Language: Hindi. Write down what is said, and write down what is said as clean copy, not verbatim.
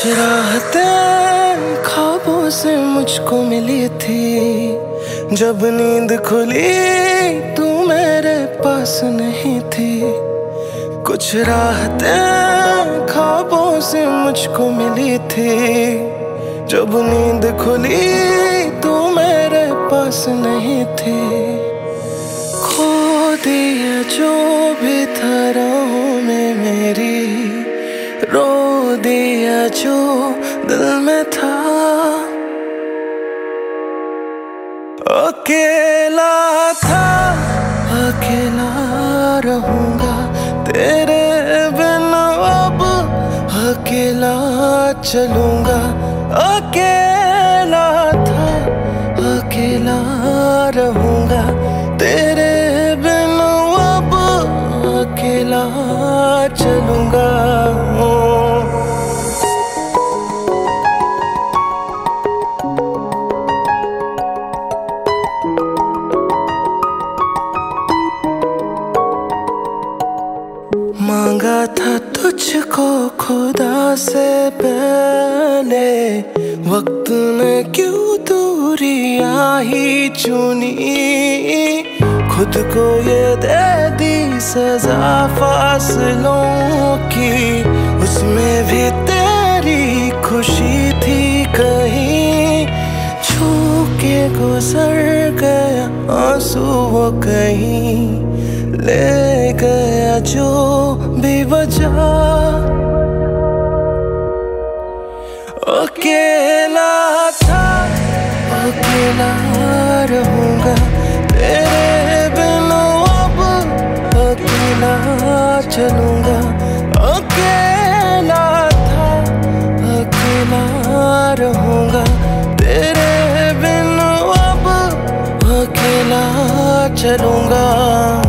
राहतें ख्वाबों से मुझको मिली थी, जब नींद खुली तू मेरे पास नहीं थी। कुछ राहतें ख्वाबों से मुझको मिली थी, जब नींद खुली तू मेरे पास नहीं थी। खो दिया जो भी था राहों में मेरी, रो दिया जो दिल में था। अकेला था, अकेला रहूंगा तेरे बिन, अब अकेला चलूंगा। अकेला था, अकेला रहूंगा तेरे बिन, अब अकेला चलूंगा। मांगा था तुझको खुदा से पहले, वक्त ने क्यों दूरियां ही चुनी। खुद को ये दे दी सजा फासलों की, उसमें भी तेरी खुशी थी कहीं। छू के गुजर गया आंसू वो कहीं, ले गया जो भी वजह। अकेला था, अकेला रहूंगा तेरे बिन, अब अकेला चलूंगा। अकेला था, अकेला रहूंगा तेरे बिन, अब अकेला चलूंगा।